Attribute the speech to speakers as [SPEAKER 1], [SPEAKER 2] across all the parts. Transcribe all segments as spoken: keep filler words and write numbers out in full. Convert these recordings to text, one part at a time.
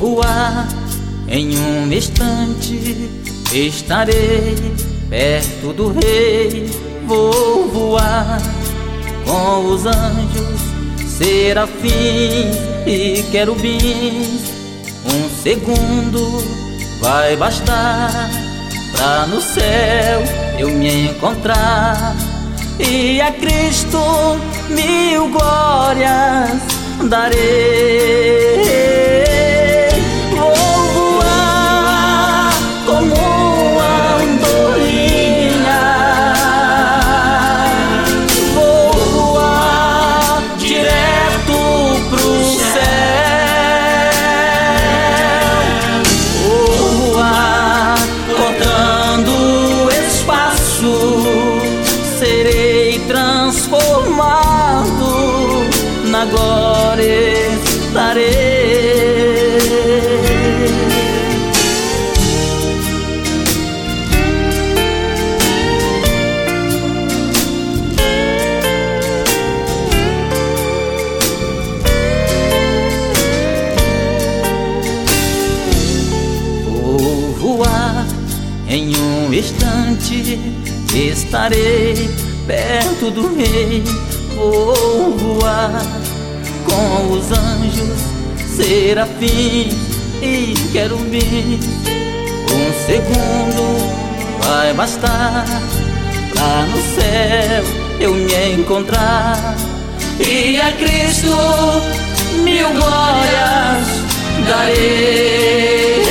[SPEAKER 1] voar, em um instante estarei perto do Rei. Vou voar com os anjos, serafins e querubins. Um segundo vai bastar pra no céu eu me encontrar, e a Cristo mil glórias darei. Vou voar como uma andorinha, vou voar direto pro céu, vou voar cortando o espaço, serei transformado, na glória estarei. Vou voar, em um instante estarei perto do Rei. Vou voar com os anjos, serafins e querubins. Um segundo vai bastar pra no céu eu me encontrar, e a Cristo mil glórias darei.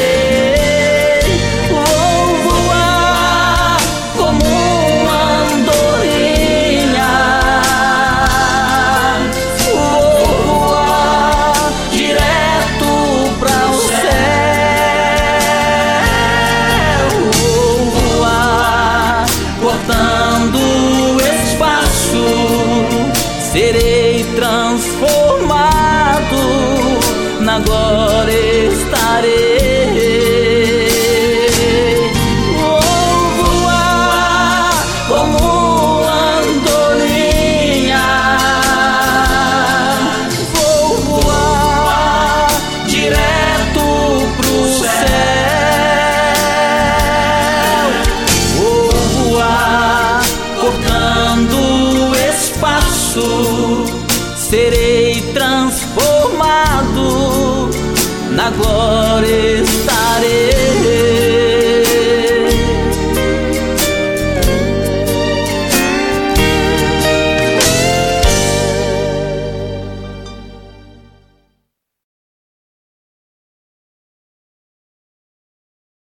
[SPEAKER 1] Serei transformado, na glória estarei. Vou voar como andorinha, vou voar direto pro céu, vou voar cortando o espaço, serei transformado, na glória estarei.